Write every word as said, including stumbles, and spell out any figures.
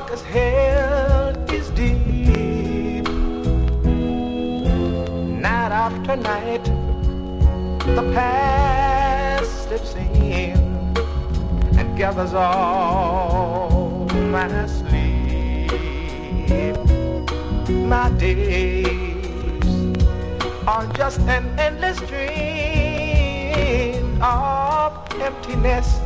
dark as hell is deep. Night after night, the past slips in and gathers all my sleep. My days are just an endless dream of emptiness